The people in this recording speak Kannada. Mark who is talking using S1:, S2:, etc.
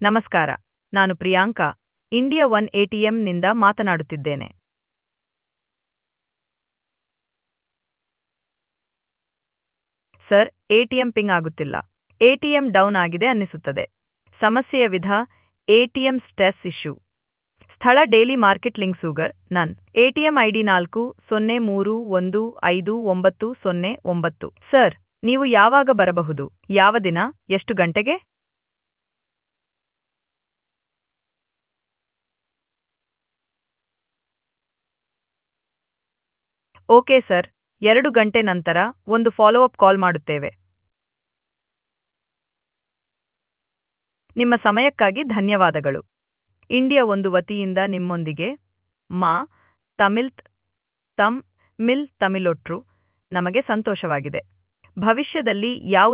S1: ನಮಸ್ಕಾರ. ನಾನು ಪ್ರಿಯಾಂಕಾ, ಇಂಡಿಯಾ ಒನ್ ಎಟಿಎಂನಿಂದ ಮಾತನಾಡುತ್ತಿದ್ದೇನೆ. ಸರ್, ಎಟಿಎಂ ಪಿಂಗ್ ಆಗುತ್ತಿಲ್ಲ. ಎಟಿಎಂ ಡೌನ್ ಆಗಿದೆ ಅನ್ನಿಸುತ್ತದೆ. ಸಮಸ್ಯೆಯ ವಿಧ ಎಟಿಎಂ ಸ್ಟೆಸ್ ಇಶ್ಯೂ. ಸ್ಥಳ ಡೈಲಿ ಮಾರ್ಕೆಟ್ ಲಿಂಕ್ಸೂಗರ್. ನನ್ ಎಟಿಎಂ ಐಡಿ 40315909. ಸರ್, ನೀವು ಯಾವಾಗ ಬರಬಹುದು? ಯಾವ ದಿನ? ಎಷ್ಟು ಗಂಟೆಗೆ? ಓಕೆ ಸರ್, 2 ಗಂಟೆ ನಂತರ ಒಂದು ಫಾಲೋ ಅಪ್ ಕಾಲ್ ಮಾಡುತ್ತೇವೆ. ನಿಮ್ಮ ಸಮಯಕ್ಕಾಗಿ ಧನ್ಯವಾದಗಳು. ಇಂಡಿಯಾ ಒಂದು ವತಿಯಿಂದ ನಿಮ್ಮೊಂದಿಗೆ ಮಾ ತಮಿಳ್ ತಮ್ ಮಿಲ್ ತಮಿಳೊಟ್ರು ನಮಗೆ ಸಂತೋಷವಾಗಿದೆ. ಭವಿಷ್ಯದಲ್ಲಿ ಯಾವುದೇ